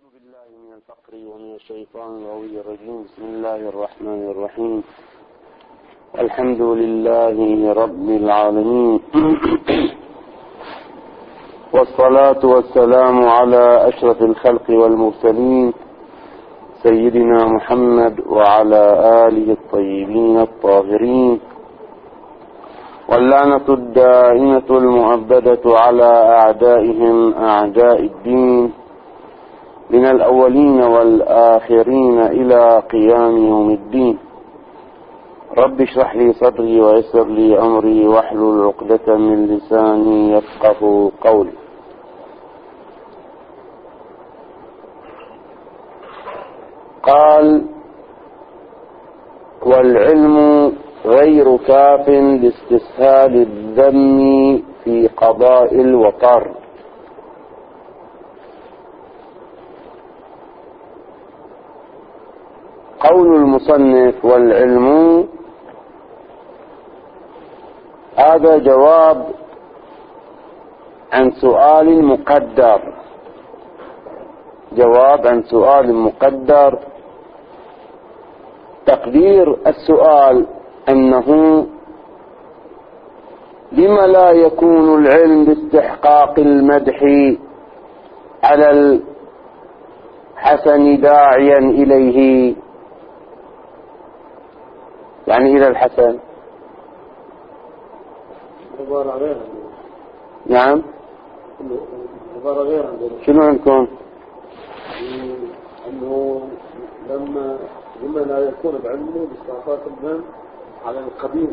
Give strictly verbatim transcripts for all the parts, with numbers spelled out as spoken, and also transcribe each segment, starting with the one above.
بالله من الفقر ومن الشيطان الغوي الرجيم. بسم الله الرحمن الرحيم. الحمد لله رب العالمين والصلاة والسلام على أشرف الخلق والمرسلين سيدنا محمد وعلى آله الطيبين الطاهرين، واللعنة الدائمة المؤبدة على أعدائهم أعداء الدين من الأولين والآخرين إلى قيام يوم الدين. رب اشرح لي صدري ويسر لي أمري واحلل عقدة من لساني يفقه قولي. قال: والعلم غير كاف لاستسهال الذم في قضاء الوطر. قول المصنف والعلم، هذا جواب عن سؤال مقدر، جواب عن سؤال مقدر. تقدير السؤال أنه لما لا يكون العلم باستحقاق المدح على الحسن داعيا إليه، يعني إلى الحسن. نعم، شنو عندكم؟ أنه لما لما لا يكون بعلمه باستحقاق المدح على القبيح.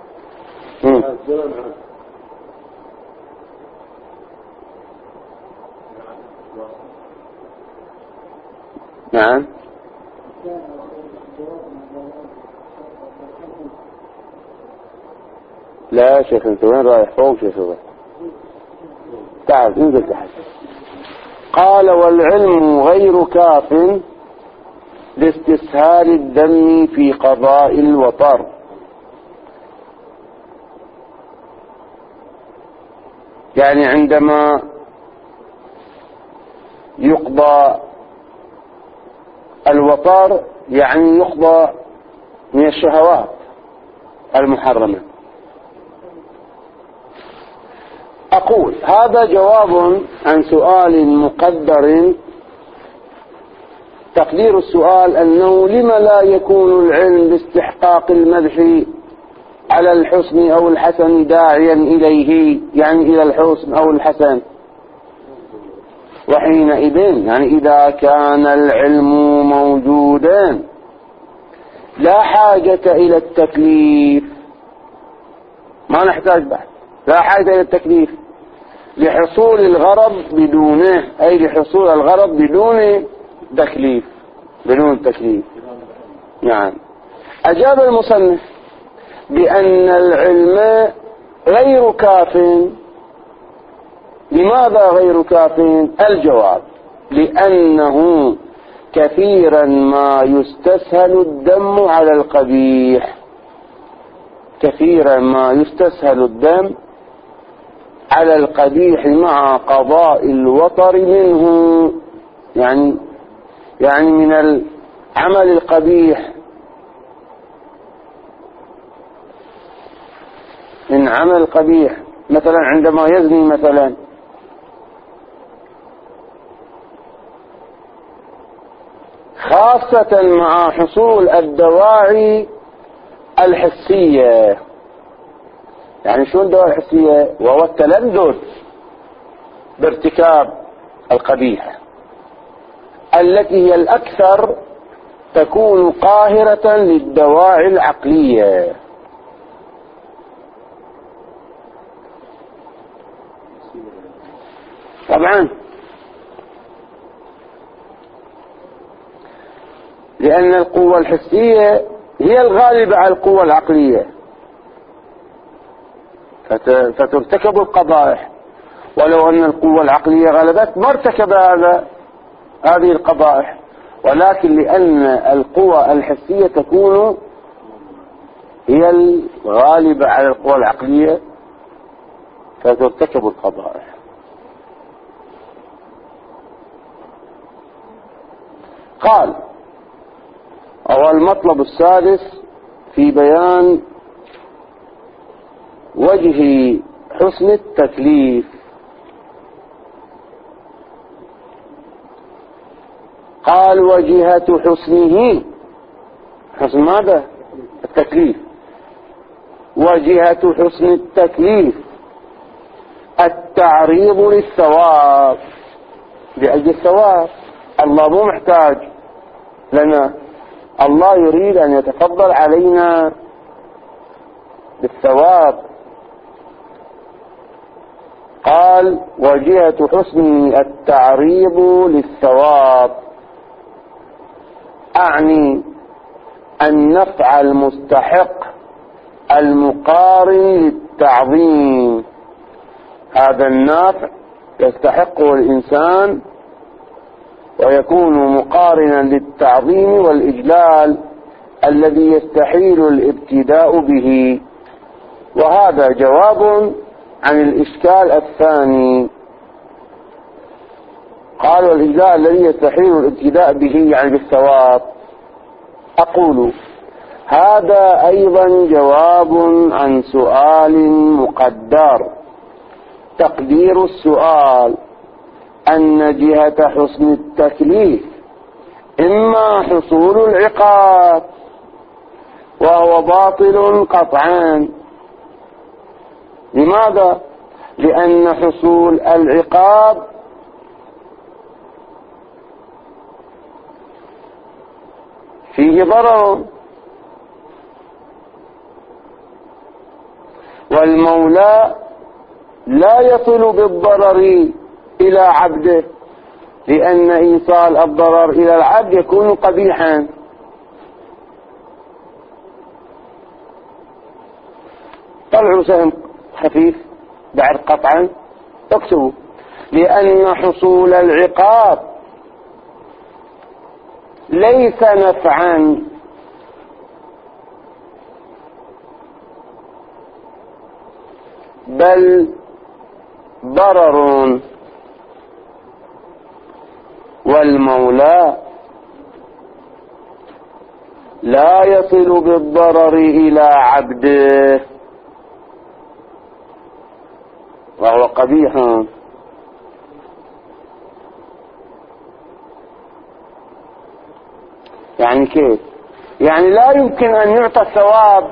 نعم. لا يا شيخ، انت وين رايح؟ فوق يا شيخ، تعال انزل تحت. قال: والعلم غير كاف لاستسهال الدم في قضاء الوطر. يعني عندما يقضى الوطر يعني يقضى من الشهوات المحرمة. أقول هذا جواب عن سؤال مقدر. تقدير السؤال أنه لما لا يكون العلم باستحقاق المدح على الحسن أو الحسن داعيا إليه، يعني إلى الحسن أو الحسن. وحينئذ يعني إذا كان العلم موجودا لا حاجة إلى التكليف، ما نحتاج بحث، لا حاجة إلى التكليف لحصول الغرض بدونه، أي لحصول الغرض بدون تكليف، بدون تكليف. نعم. أجاب المصنف بأن العلم غير كاف. لماذا غير كاف؟ الجواب: لأنه كثيرا ما يستسهل الدم على القبيح، كثيرا ما يستسهل الدم على القبيح مع قضاء الوطر منه، يعني يعني من العمل القبيح، من عمل قبيح. مثلا عندما يزني مثلا، خاصة مع حصول الدواعي الحسية. يعني شو الدواعي الحسية؟ وهو التلذذ بارتكاب القبيح، التي هي الأكثر تكون قاهرة للدواعي العقلية. طبعا لأن القوة الحسية هي الغالبة على القوة العقلية، فترتكب القبائح. ولو أن القوة العقلية غلبت ما ارتكب هذا هذه القبائح، ولكن لأن القوة الحسية تكون هي الغالبة على القوة العقلية فترتكب القبائح. قال: أو المطلب السادس في بيان وجه حسن التكليف. قال: وجهة حسنه، حسن ماذا؟ التكليف. وجهة حسن التكليف التعريض للثواب، لأجل الثواب. الله مو محتاج لنا، الله يريد أن يتفضل علينا بالثواب. قال: وجهة حسن التعريض للثواب، أعني النفع المستحق المقارن للتعظيم. هذا النفع يستحقه الإنسان ويكون مقارنا للتعظيم والإجلال الذي يستحيل الابتداء به. وهذا جواب عن الإشكال الثاني. قال: والإجلاء الذي يستحيل الابتداء به يعني بالثواب. أقول: هذا أيضا جواب عن سؤال مقدر. تقدير السؤال أن جهة حسن التكليف إما حصول العقاب وهو باطل قطعا. لماذا؟ لأن حصول العقاب فيه ضرر، والمولى لا يصل بالضرر إلى عبده، لأن إيصال الضرر إلى العبد يكون قبيحا. طلعوا سهم خفيف بعد قطعا اكتبوا: لأن حصول العقاب ليس نفعا بل ضرر، والمولى لا يصل بالضرر إلى عبده وهو قبيح. يعني كيف؟ يعني لا يمكن أن يعطى الثواب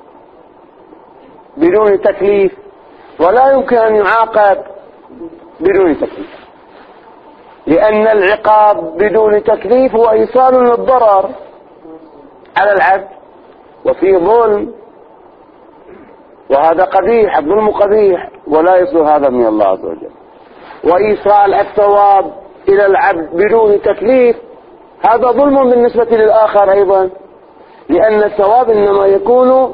بدون تكليف، ولا يمكن أن يعاقب بدون تكليف، لأن العقاب بدون تكليف هو إيصال للضرر على العبد وفيه ظلم، وهذا قبيح، الظلم قبيح ولا يصل هذا من الله عز وجل. وإيصال الثواب إلى العبد بدون تكليف هذا ظلم بالنسبة للآخر أيضا، لأن الثواب إنما يكون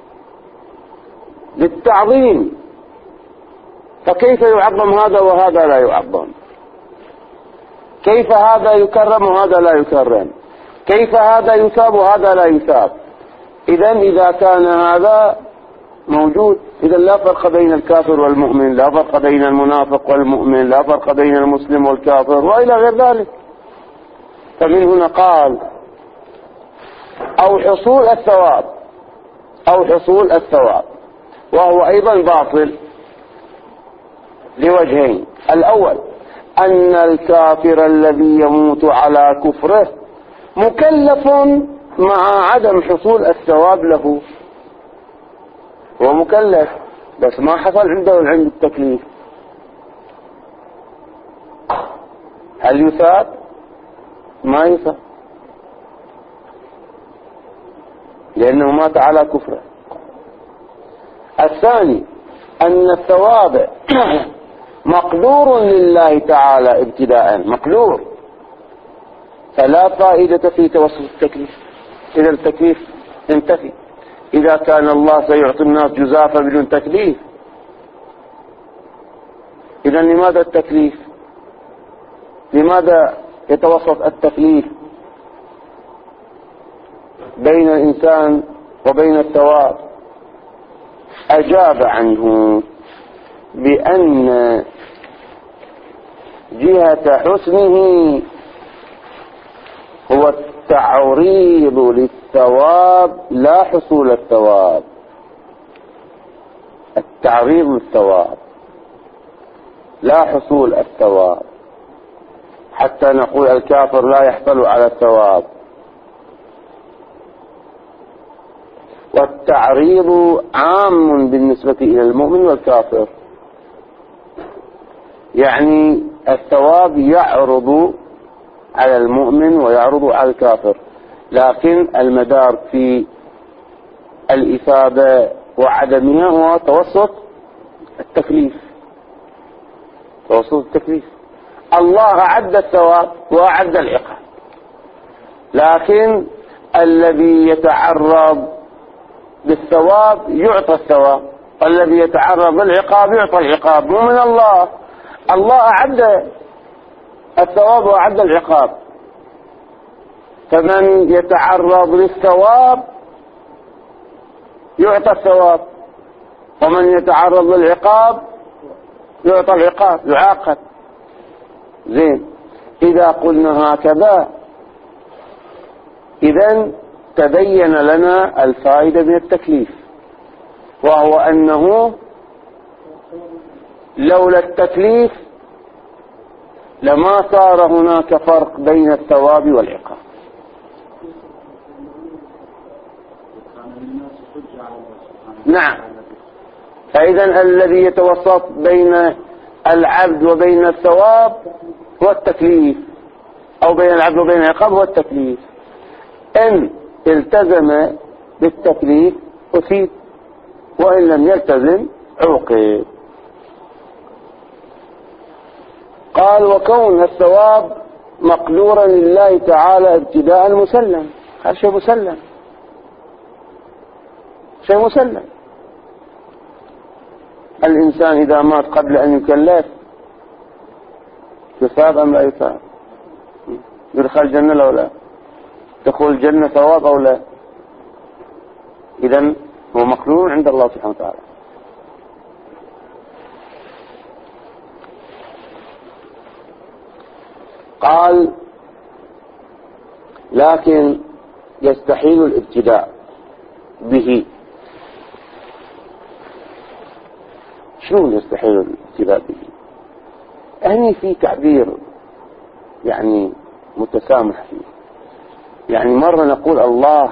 للتعظيم، فكيف يعظم هذا وهذا لا يعظم؟ كيف هذا يكرم وهذا لا يكرم؟ كيف هذا يثاب وهذا لا يثاب؟ إذا إذا كان هذا موجود، إذا لا فرق بين الكافر والمؤمن، لا فرق بين المنافق والمؤمن، لا فرق بين المسلم والكافر وإلى غير ذلك. فمن هنا قال: أو حصول الثواب، أو حصول الثواب، وهو أيضا باطل لوجهين: الأول أن الكافر الذي يموت على كفره مكلف مع عدم حصول الثواب له، هو مكلف بس ما حصل عنده العلم التكليف، هل يثاب؟ ما يثاب، لأنه مات على كفره. الثاني أن الثواب مقدور لله تعالى ابتداء، مقدور، فلا فائدة في توسط التكليف إذا التكليف ينتفي. إذا كان الله سيعطي الناس جزافة بدون تكليف، إذا لماذا التكليف؟ لماذا يتوسط التكليف بين الإنسان وبين الثواب؟ أجاب عنه بأن جهة حسنه هو التعريض للثواب لا حصول الثواب. التعريض للثواب لا حصول الثواب، حتى نقول الكافر لا يحصل على الثواب. والتعريض عام بالنسبة إلى المؤمن والكافر، يعني الثواب يعرض على المؤمن ويعرض على الكافر، لكن المدار في الإثابة وعدمها هو توسط التكليف. توسط التكليف. الله أعد الثواب وأعد العقاب، لكن الذي يتعرض بالثواب يعطى الثواب، والذي يتعرض بالعقاب يعطى العقاب، مو من الله. الله أعد الثواب وأعد العقاب، فمن يتعرض للثواب يعطى الثواب، ومن يتعرض للعقاب يعطى العقاب، يعاقب. زين، إذا قلنا هكذا إذن تبين لنا الفائدة من التكليف، وهو أنه لولا التكليف لما صار هناك فرق بين الثواب والعقاب. نعم، فإذا الذي يتوسط بين العبد وبين الثواب هو التكليف، أو بين العبد وبين العقاب هو التكليف. إن التزم بالتكليف أثيب، وإن لم يلتزم عوقب. قال: وكون الثواب مقدورا لله تعالى ابتداء مسلم. هذا شيء مسلم، شيء مسلم. الإنسان إذا مات قبل أن يكلف يثاب أم لا يثاب؟ يدخل الجنة لو لا؟ دخول الجنة ثواب أو لا؟ إذن هو مقدور عند الله سبحانه وتعالى. قال: لكن يستحيل الابتداء به. شلون يستحيل الابتداء به؟ هني في تعبير يعني متسامح فيه. يعني مرة نقول الله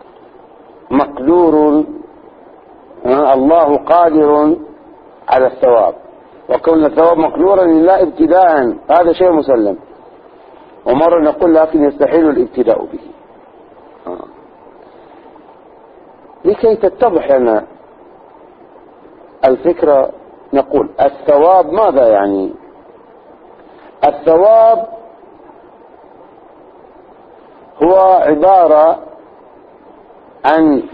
مقدور، الله قادر على الثواب، وكون الثواب مقدورا لله ابتداء، هذا شيء مسلم. ومرة نقول لكن يستحيل الابتداء به. آه. لكي تتضح لنا الفكرة نقول الثواب ماذا يعني؟ الثواب هو عبارة عن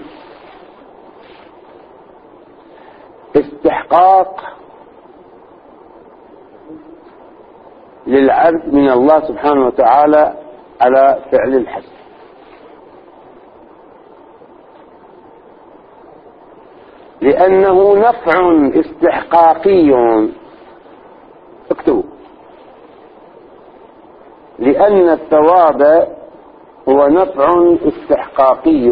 استحقاق للعبد من الله سبحانه وتعالى على فعل الحسن، لأنه نفع استحقاقي. اكتبوا: لأن الثواب هو نفع استحقاقي.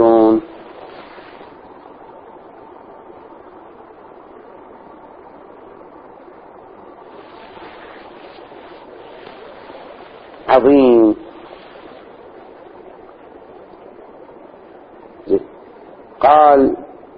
عظيم. قال: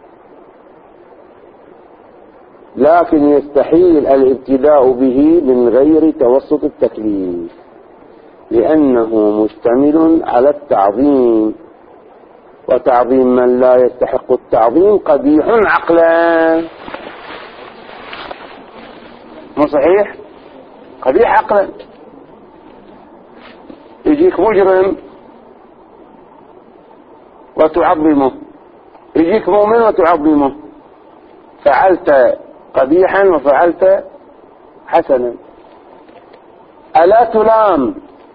لكن يستحيل الابتداء به من غير توسط التكليف، لأنه مشتمل على التعظيم، وتعظيم من لا يستحق التعظيم قبيح عقلا. مو صحيح؟ قبيح عقلا. يجيك مجرم وتعظمه، يجيك مؤمن وتعظمه، فعلت قبيحا وفعلت حسنا. ألا تلام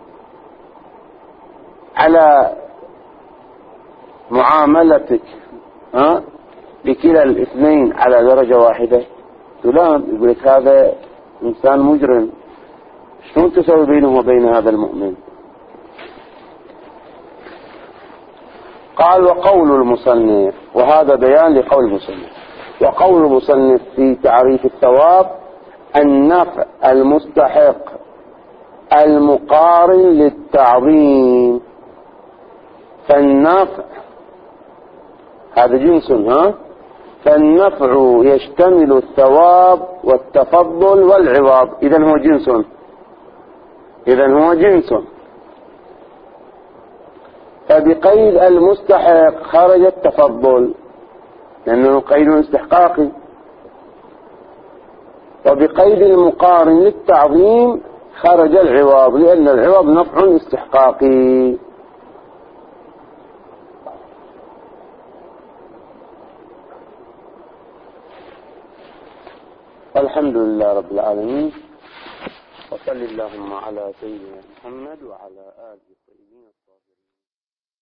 على معاملتك ها لكلا الاثنين على درجة واحدة؟ تلام، يقول لك هذا إنسان مجرم، شلون تسوي بينه وبين هذا المؤمن؟ قال وقول المصنف، وهذا بيان لقول المصنف، وقول المصنف في تعريف الثواب النفع المستحق المقارن للتعظيم. فالنفع هذا جنس، ها فالنفع يشتمل الثواب والتفضل والعوض، إذن هو جنس، إذن هو جنس. فبقيد المستحق خرج التفضل لأنه قيد استحقاقي، وبقيد المقارن للتعظيم خرج العوض لأن العوض نفع استحقاقي. الحمد لله رب العالمين، وصل اللهم على سيدنا محمد وعلى آله الطيبين الطاهرين.